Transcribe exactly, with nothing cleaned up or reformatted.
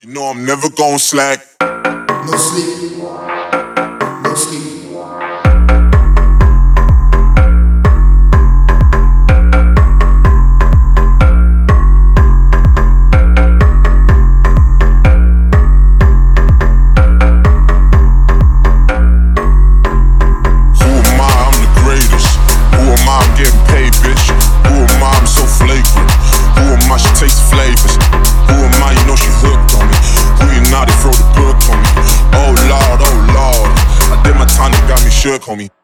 You know I'm never gon' slack. No sleep. No sleep. Shook, homie.